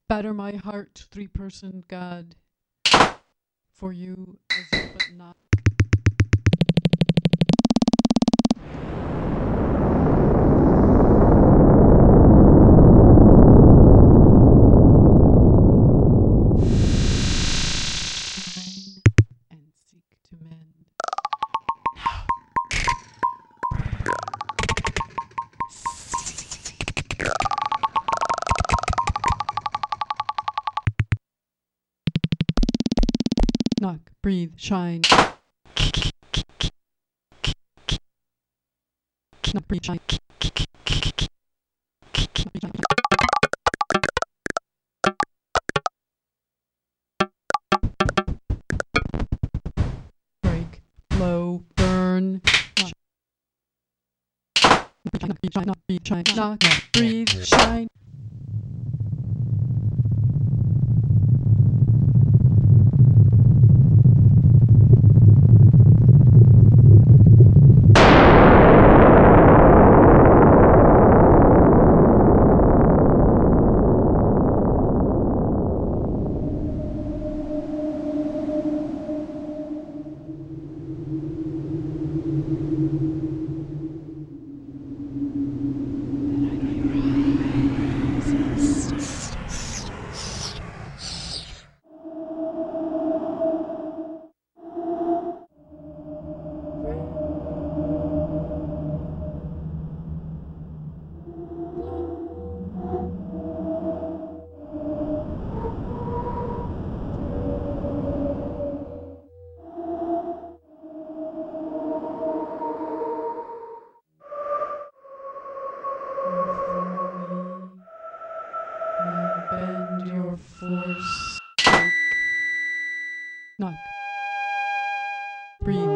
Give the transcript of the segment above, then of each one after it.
Batter my heart, three-person God, for you as if but not. And seek to mend. Knock, breathe, shine. Knock, breathe, shine. Break, blow, burn. Knock, breathe, shine. Knock, breathe, shine. Knock, breathe, shine. Bend your force. Break. Knock. Breathe.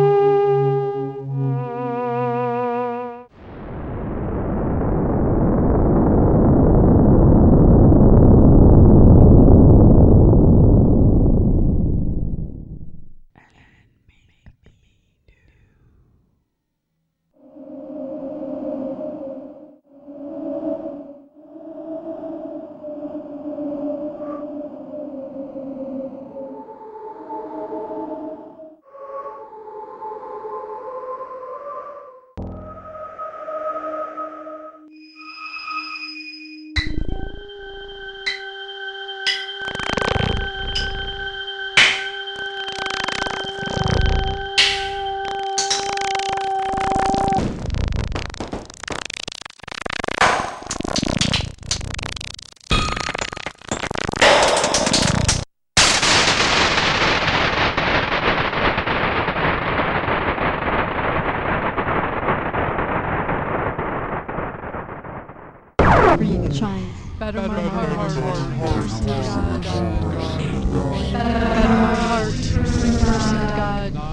Breathe, shine. Better my heart. Better my heart. Person God.